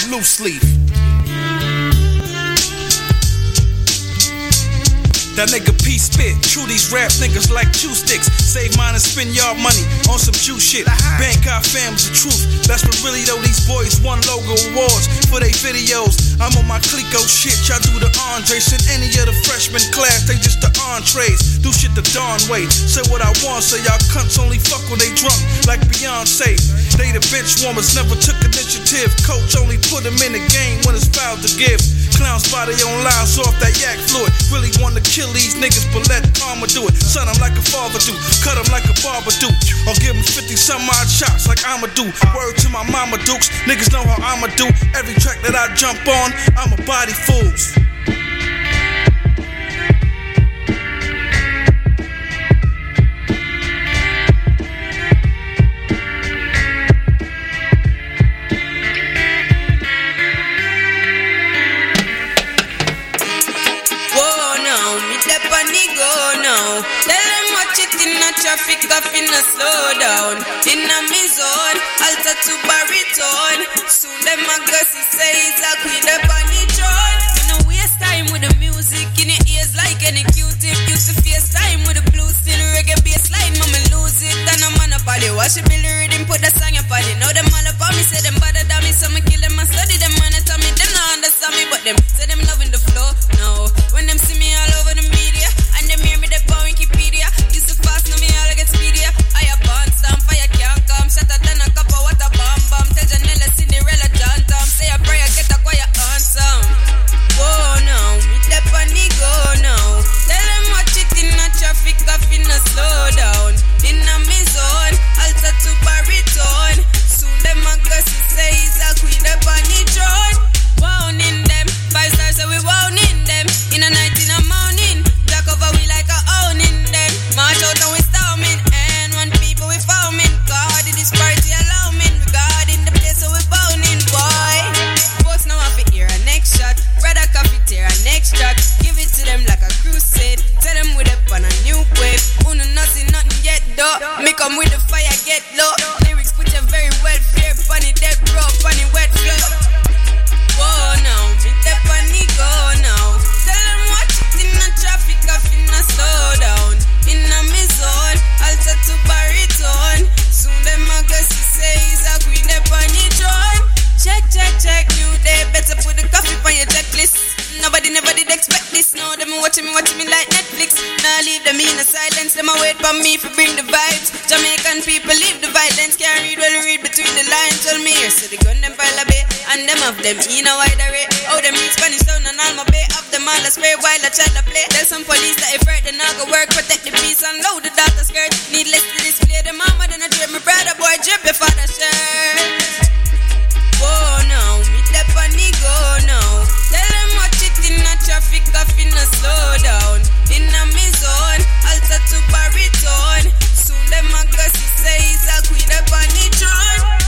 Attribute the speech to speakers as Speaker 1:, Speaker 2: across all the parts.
Speaker 1: loose leaf. That nigga P spit, chew these rap niggas like chew sticks. Save mine and spend y'all money on some Jew shit. Bangkok fam's the truth. That's what really though these boys won logo awards for they videos. I'm on my Clico shit, y'all do the Andre. Send any of the freshman class, they just the entrees. Do shit the Dawn way. Say what I want, say y'all cunts only fuck when they drunk, like Beyonce. They the bench warmers, never took initiative. Coach only put them in the game when it's foul to give. Clowns by their own lives off that yak fluid. Really want to kill these niggas, but let karma do it. Son, I'm like a father do, cut them like a barber do, or give them 50 some odd shots like I'ma do. Word to my mama dukes, niggas know how I'ma do. Every track that I jump on, I'm a body fools.
Speaker 2: Traffic up in a slow down. In a me zone, alter to baritone. Soon them a gossip say it's a queen up on the throne. You know waste time with the music in your ears like any Q-tip. Used to face time with the blue steel reggae bassline. Mama lose it and I'm on a body. Watch it build the rhythm, put the song up on it. Now them all up on me, say them better than me. So me kill them and study them and tell me them not understand me. But them say them loving the flow. No, when them see me all over the media and them hear me they on Wikipedia. Used to fast, now me all get speedier. I a born stamp, fire can't come. Shatter than a cup of water, bomb bomb. Tell Janella, Cinderella, John Tom. Say a prayer, get a quiet answer. Whoa now, me dep on the go now. Tell them watch it in a traffic, off in a slow down. In a me zone, alter to baritone. Soon them a gossip say it's a queen up on the throne. Wound in them, 5 stars so we wound in them. In a night in a morning, black over we like a owning them. March out and we storming, and one people we foaming. God in this party alarming. We God in the place so we bounding, boy. Boss now have to hear a next shot. Brother coffee tear a next track. Give it to them like a crusade. Tell them we up on a new wave. Uno nothing yet though. Me come with the fire, get low. Lyrics put you very well fair. Funny dead bro, funny wet flow. Whoa now, me dep on the go now. Tell them watch it in the traffic, off in a slow down. In a me zone, alter to baritone. Soon them a gossip say it's a queen dep on the throne. Check, check, check, new day. Better put the coffee on your checklist. Nobody never did expect this. Now them watching me like Netflix. Now leave them in a silence. Them a wait for me for bring the vibes. Jamaican people leave the violence. Can't read well, read between the lines. Tell me here, so they gun them pile a bit. And them of them in a wide array. Oh, them read Spanish down and all my bay. Of them all a spray while I try to play. Tell some police that if hurt, then I go work. Protect the peace and load the daughter skirt. Needless to display the mama, then I drip my brother boy, drip your father shirt. Whoa now, me dep on the go now. Tell them watch it in a traffic, off in a slow down. In a me zone, alter to baritone. Soon them a gossip say it's a queen up on the throne.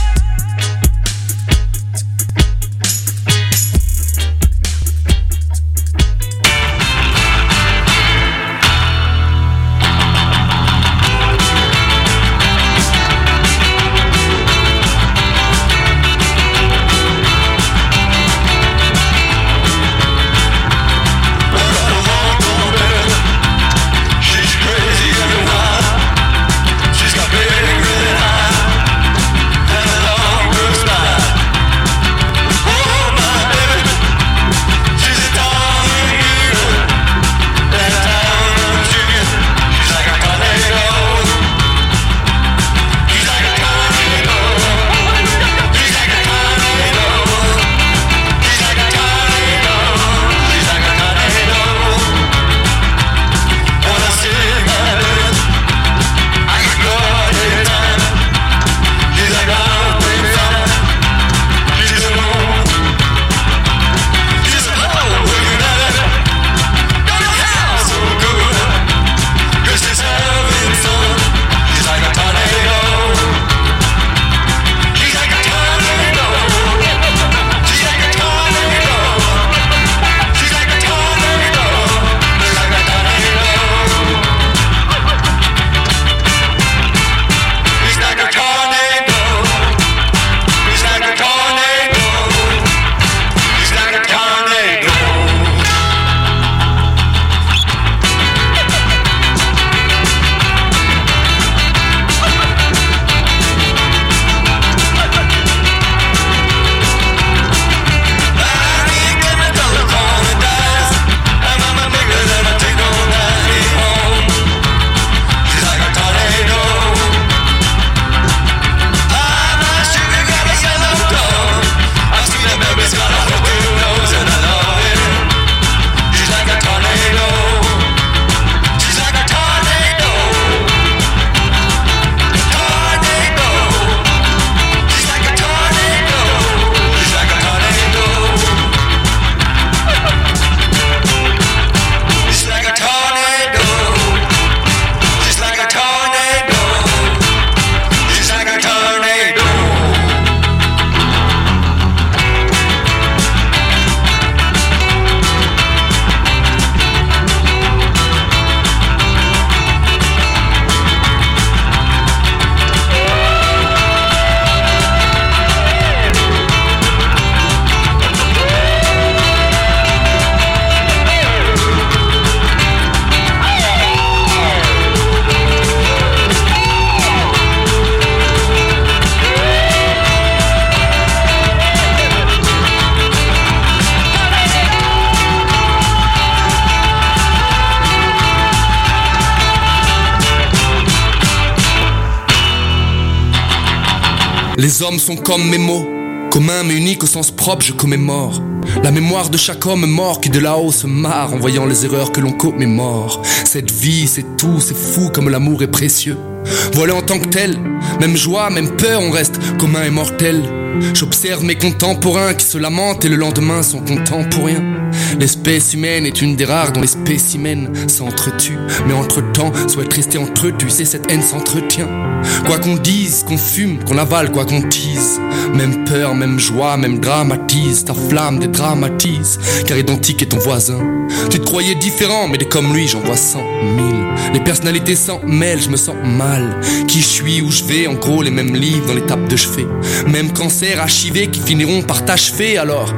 Speaker 3: Les hommes sont comme mes mots, communs mais uniques au sens propre, je commémore la mémoire de chaque homme mort qui de là-haut se marre en voyant les erreurs que l'on commémore. Cette vie, c'est tout, c'est fou comme l'amour est précieux. Voilà en tant que tel, même joie, même peur, on reste commun et mortel. J'observe mes contemporains qui se lamentent et le lendemain sont contents pour rien. L'espèce humaine est une des rares dont les spécimens s'entretuent. Mais entre-temps, souhaite rester entre eux, tu sais, cette haine s'entretient. Quoi qu'on dise, qu'on fume, qu'on avale, quoi qu'on tease, même peur, même joie, même dramatise. Ta flamme dédramatise, car identique est ton voisin. Tu te croyais différent, mais des comme lui, j'en vois 100 000. Les personnalités s'en mêlent, je me sens mal. Qui je suis, où je vais, en gros les mêmes livres dans les tapes de chevet. Même cancer archivé qui finiront par t'achever. Alors,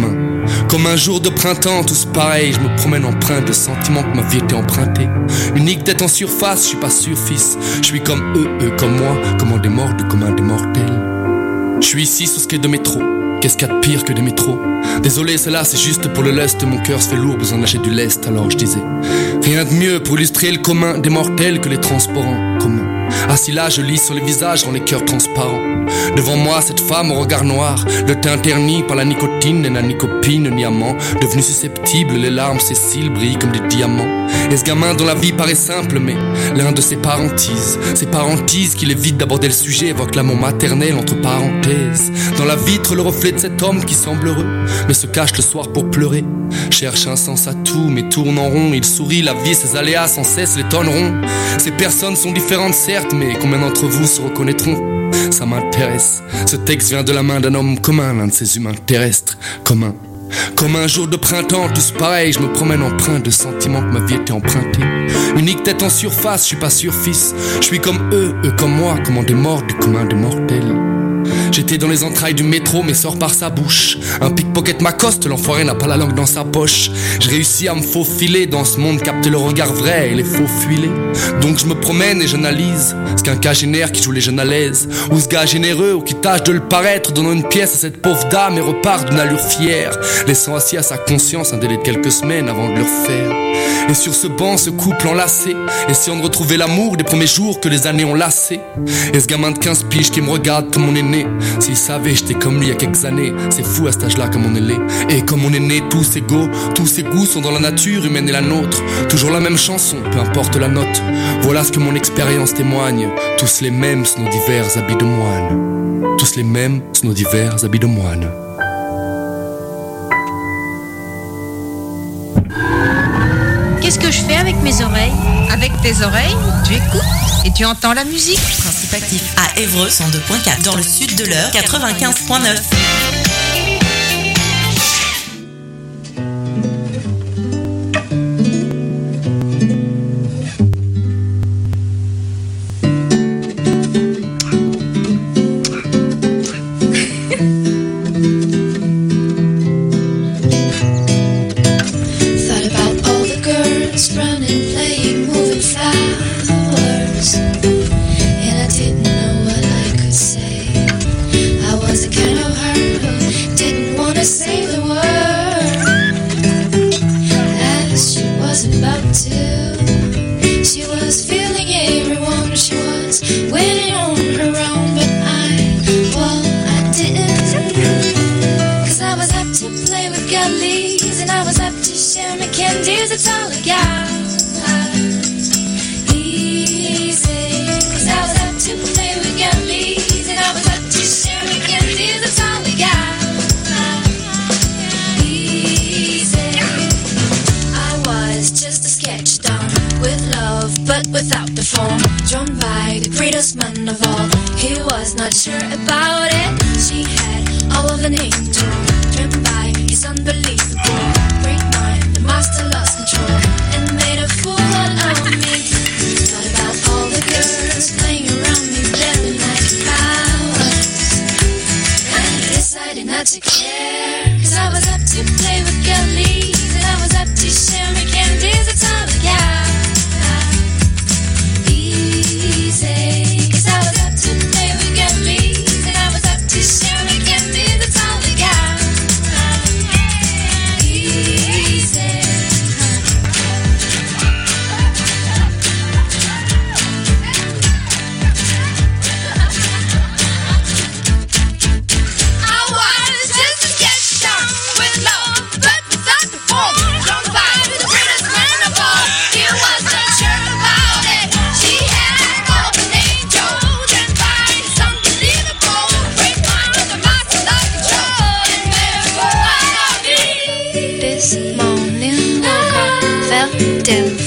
Speaker 3: comme un jour de printemps, tous pareils, je me promène empreinte de sentiments que ma vie était empruntée. Unique d'être en surface, je suis pas surfils. Je suis comme eux comme moi, comme des morts du commun des mortels. Je suis ici sous ce quai de métro. Qu'est-ce qu'il y a de pire que des métros? Désolé, cela c'est juste pour le lust. Mon cœur se fait lourd, besoin d'acheter du lest. Alors je disais, rien de mieux pour illustrer le commun des mortels que les transports en commun. Assis là, je lis sur les visages, rend les cœurs transparents. Devant moi, cette femme au regard noir, le teint terni par la nicotine, et n'a ni copine ni amant. Devenu susceptible, les larmes, ses cils brillent comme des diamants. Et ce gamin dont la vie paraît simple, mais l'un de ses parentises qu'il évite d'aborder le sujet, évoque l'amour maternel entre parenthèses. Dans la vitre, le reflet de cet homme qui semble heureux, mais se cache le soir pour pleurer. Cherche un sens à tout, mais tourne en rond. Il sourit, la vie, ses aléas sans cesse l'étonneront. Ces personnes sont différentes certes, mais combien d'entre vous se reconnaîtront? Ça m'intéresse. Ce texte vient de la main d'un homme commun, l'un de ces humains terrestres communs. Comme un jour de printemps, tous pareils, je me promène empreint de sentiments que ma vie était empruntée. Unique tête en surface, je suis pas surfils. Je suis comme eux comme moi, comme des morts du commun des mortels. J'étais dans les entrailles du métro, mais sort par sa bouche. Un pickpocket m'accoste, l'enfoiré n'a pas la langue dans sa poche. Je réussis à me faufiler dans ce monde, capter le regard vrai et les faux fuilés. Donc je me promène et j'analyse ce qu'un cagénaire qui joue les jeunes à l'aise, ou ce gars généreux ou qui tâche de le paraître, donnant une pièce à cette pauvre dame et repart d'une allure fière, laissant assis à sa conscience un délai de quelques semaines avant de le refaire. Et sur ce banc, ce couple enlacé, essayant de retrouver l'amour des premiers jours que les années ont lassé. Et ce gamin de 15 piges qui me regarde comme mon aîné, s'il savait j'étais comme lui il y a quelques années. C'est fou à cet âge-là comme on est laid. Et comme on est né tous égaux, tous ces goûts sont dans la nature humaine et la nôtre. Toujours la même chanson, peu importe la note. Voilà ce que mon expérience témoigne. Tous les mêmes sous nos divers habits de moine. Tous les mêmes sous nos divers habits de moine.
Speaker 4: Qu'est-ce que je fais avec mes oreilles?
Speaker 5: Avec tes oreilles, tu écoutes et tu entends la musique.
Speaker 6: Principe actif à Évreux 102.4, dans le sud de l'Eure 95.9.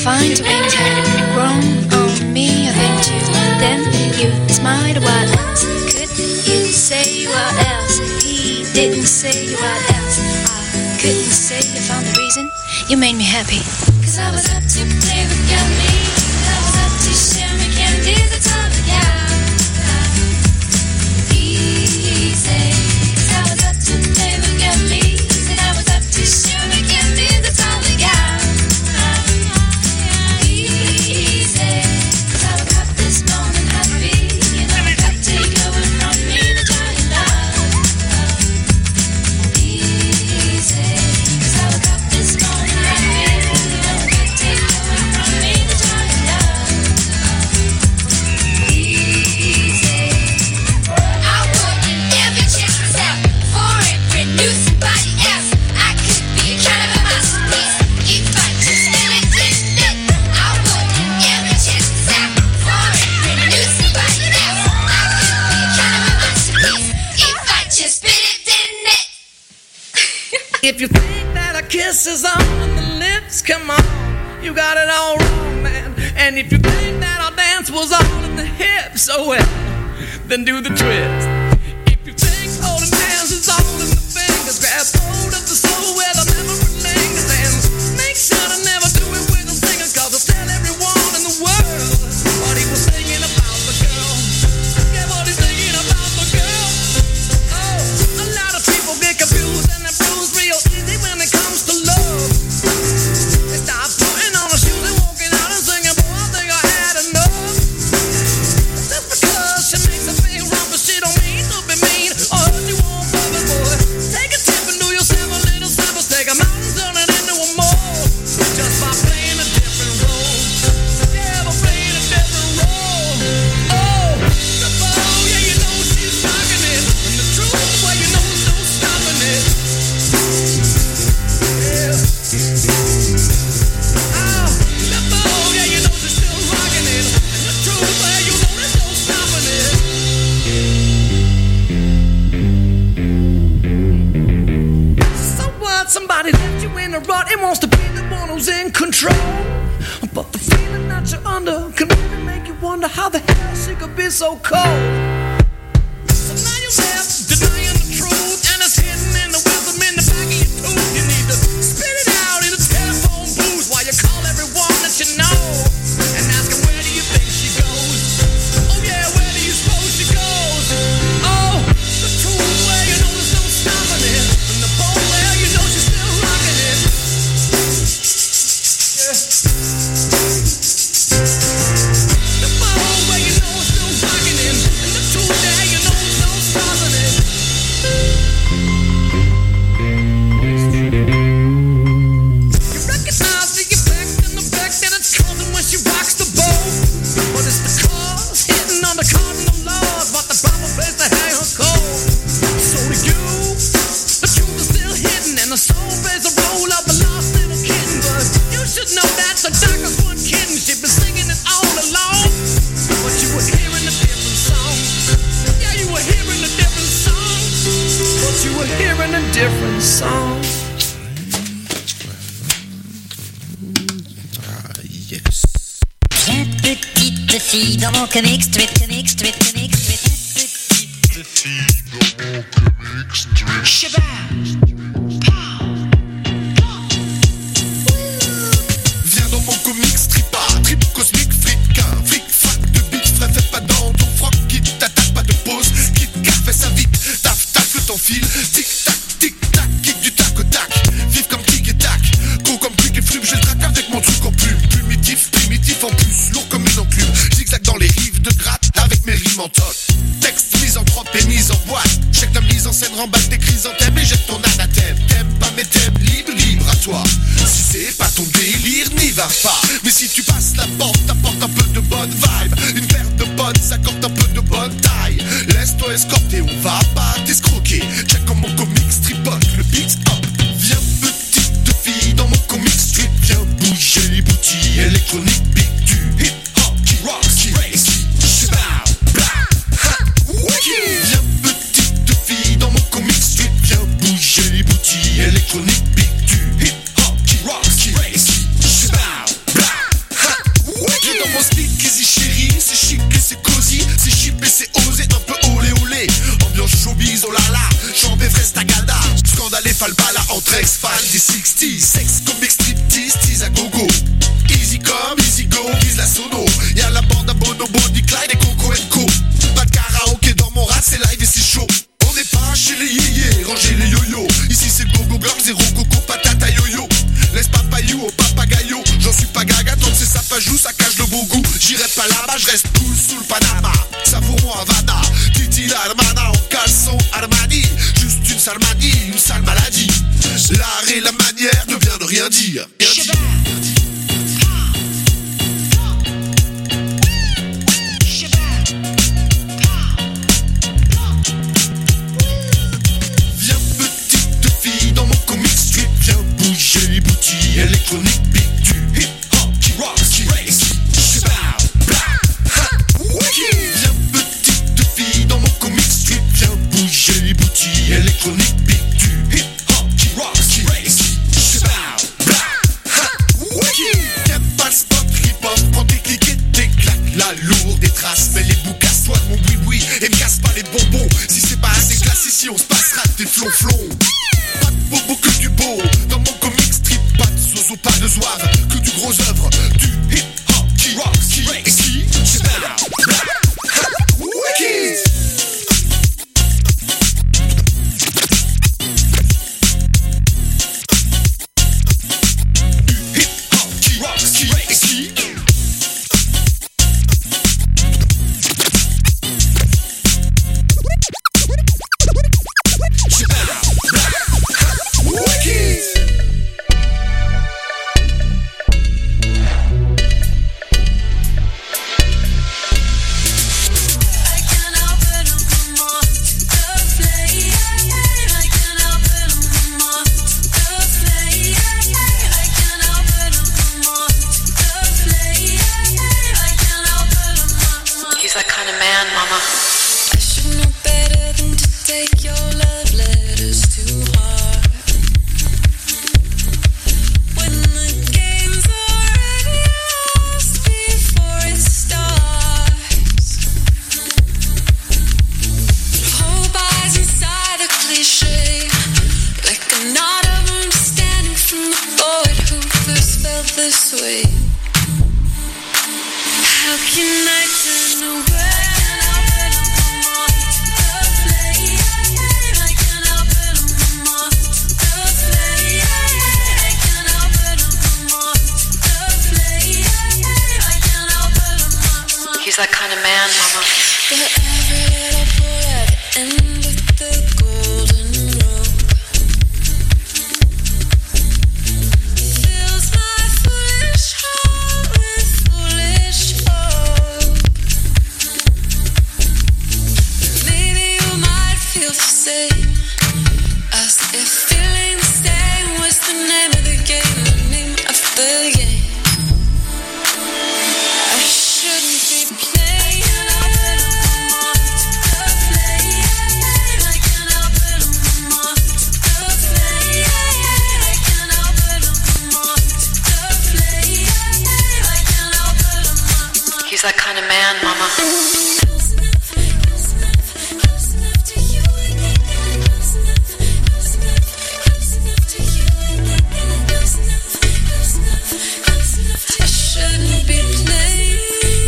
Speaker 7: find wings had grown on me. I've been to them, you smiled. What else could you say? What else? He didn't say what else. I couldn't say. I found the reason you made me happy. 'Cause I was up to play with Gummy. I was up to share my candy. That's all I got. Easy. 'Cause I was up to play with Gummy. Said I was up to share my candy. That's all I got. Easy. 'Cause I woke up this morning happy. You know I got to go and from me the giant love. Easy. 'Cause I woke up this morning happy. You know I got to go and from me the giant love. Easy. I wouldn't ever change myself for every new somebody else. I could be a kind of a masterpiece if I just didn't it. I wouldn't ever change myself for every new somebody else. I could be a kind of a masterpiece if I just didn't it.
Speaker 1: If you think that a kiss is on the lips, come on, you got it all wrong, man. And if you think that our dance was all in the hips, oh well, then do the twist. If you think holding hands is all in the fingers, grab hold of the soul where the memory lingers, and make sure to never do it with a singer, 'cause I'll tell everyone in the world what he was singing about the girl. Yeah, what he's singing about the girl. Oh, a lot of people get confused and they're bruised real easy when it comes to love. They start putting on their shoes and walking out and singing, boy, I think I had enough. Just because she makes a big rump, but she don't mean to be mean or hurt you on purpose, boy. Take a tip and do yourself a little service. Take a mountain, turn it into a mole, just by playing a different role. Yeah, by playing a different role. Oh, the bow, yeah, you know she's rocking it. And the truth, well, you know there's no stopping it. Yeah. Oh, the bow, yeah, you know she's still rocking it. And the truth, well, you know there's no stopping it. So what? Somebody left you in a rut and wants to be the one who's in control. But the feeling that you're under can really make you wonder how the hell she could be so cold. So now you're left denying the truth, and it's hidden in the wisdom in the back of your tooth. You need to spit it out in a telephone booth while you call everyone that you know and ask them, where do you think she goes? Oh yeah, where do you suppose she goes? Oh, the truth, where you know there's no stopping it, and the bone where you know she's still rocking it. Yeah. The bone where you know it's still rocking it, and the truth there you know there's no stopping it. You recognize the effect and the wreck that it's causing when she rocks the boat. But it's the cause hitting on the cardinal laws, but the proper place to hang her cold. So to you, the truth is still hidden, and the soul plays the role of a lost little kitten. But you should know that the doctors weren't kidding. She'd been singing it all along, but you were hearing a different song. Yeah, you were hearing a different song, but you were hearing a different song.
Speaker 8: Viens petite fille dans mon comic strip, comic strip, comic strip. Petite fille dans mon comic strip.
Speaker 9: Viens dans mon comic strip, trip cosmique, fric, un flic, frac de bite, frais, fais pas dans ton froc, qui t'attaque, pas de pause, qui te fais ça vite, taf, taf, le temps file, tic, tac, kick du tac au tac, vive comme tic et tac, gros comme quick et flume, j'ai le trac avec mon truc en plume, primitif en plus, lourd comme une enclume, zigzag dans les rives de gratte, avec mes rimes en toc, texte misanthrope et mise en boîte, check la mise en scène, remballe tes chrysanthèmes et jette ton anathème, t'aimes pas mais t'aimes, libre à toi, si c'est pas ton délire, n'y va pas, mais si tu passes la porte, t'apportes un peu de bonne vibe, une paire de bonnes, s'accorde un peu de bonne taille, laisse-toi escorter, on va pas t'escroquer, check comme mon comic stripote, le beat hop, viens petite fille dans mon comic strip, viens bouger les boutilles électroniques, beat du hip hop qui rock, qui race, viens petite fille dans mon comic strip, viens bouger les boutilles électroniques, beat du hip hop qui rock, qui race, Falbala entre ex-fans des 60s. Sex, comics, striptease, tease à gogo. Easy come, easy go, vise la sono. Y'a la bande à Bonobo, Nick Clyde et Coco Co. Pas de karaoké dans mon rap, c'est live et c'est chaud. On n'est pas chez les yéyés, rangez les yo-yo. Ici c'est gogo girl, zéro coco, patata yo-yo. Laisse pas paillou au papagayo. J'en suis pas gaga, tant que c'est ça pas joue, ça cache le beau goût. J'irai pas là-bas, je reste cool sous le Panama. Ça pour moi Havana, Titi la hermana en caleçon Armani. Juste une sale manie, une sale maladie. L'art et la manière ne vient de rien dire. Viens petite fille dans mon comic strip. Viens bouger les boutilles électroniques. Big du hip hop qui rock, qui race. Viens petite fille dans mon comic strip. Viens bouger les boutilles électroniques. Big du hip hop qui rock, qui race. T'aimes pas le spot hip-hop, prends tes clics et tes claques. La lourde des traces, mais les bouts casse-toi de mon boui-boui. Et me casse pas les bonbons. Si c'est pas assez classe ici, on se passera des flonflons. Pas de bobo que du beau. Dans mon comic strip, pas de zozo, pas de zouave. Que du gros œuvre, du hip-hop qui rock, qui race.
Speaker 10: He's that kind of man, mama.
Speaker 2: But every little boy at the end of the golden rope fills my foolish heart with foolish hope. Maybe you might feel the same, as if feeling the same was the name of the game, the name of the game. I shouldn't be playing.
Speaker 10: He's that kind of man, mama.
Speaker 2: I shouldn't be playing.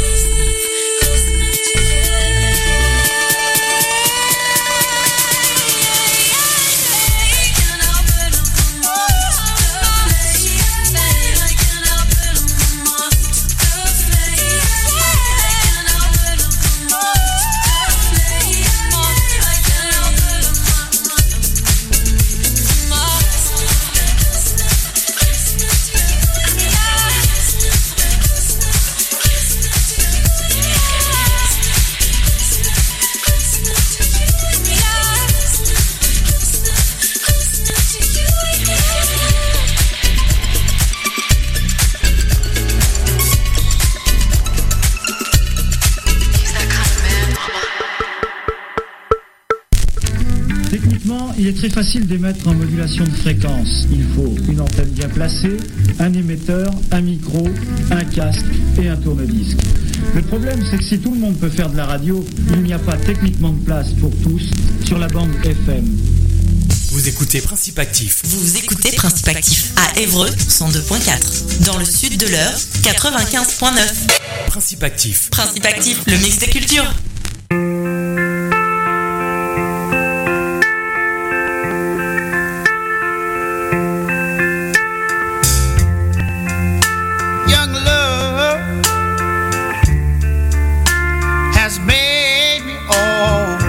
Speaker 11: Techniquement, il est très facile d'émettre en modulation de fréquence. Il faut une antenne bien placée, un émetteur, un micro, un casque et un tourne-disque. Le problème, c'est que si tout le monde peut faire de la radio, il n'y a pas techniquement de place pour tous sur la bande FM.
Speaker 12: Vous écoutez Principe Actif.
Speaker 6: Vous écoutez Principe Actif à Évreux 102.4. Dans le sud de l'Eure 95.9.
Speaker 12: Principe Actif.
Speaker 6: Principe Actif, le mix des cultures.
Speaker 13: Young love has made me all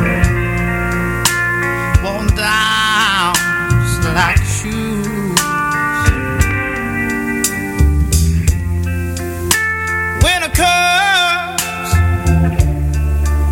Speaker 13: worn down like shoes. Winter comes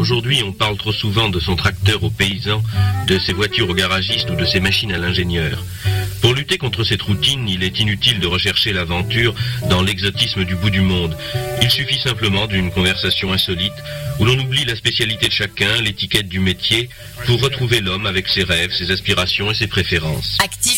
Speaker 14: Aujourd'hui, on parle trop souvent de son tracteur aux paysans, de ses voitures aux garagistes ou de ses machines à l'ingénieur. Pour lutter contre cette routine, il est inutile de rechercher l'aventure dans l'exotisme du bout du monde. Il suffit simplement d'une conversation insolite où l'on oublie la spécialité de chacun, l'étiquette du métier, pour retrouver l'homme avec ses rêves, ses aspirations et ses préférences.
Speaker 6: Actif